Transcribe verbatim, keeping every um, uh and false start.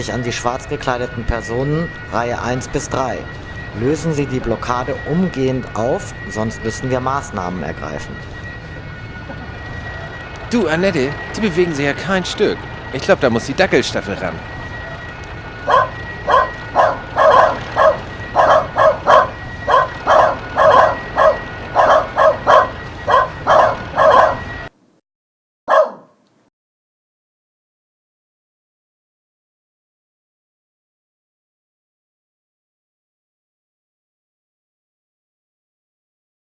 An die schwarz gekleideten Personen, Reihe eins bis drei. Lösen Sie die Blockade umgehend auf, sonst müssen wir Maßnahmen ergreifen. Du, Annette, die bewegen sich ja kein Stück. Ich glaube, da muss die Dackelstaffel ran.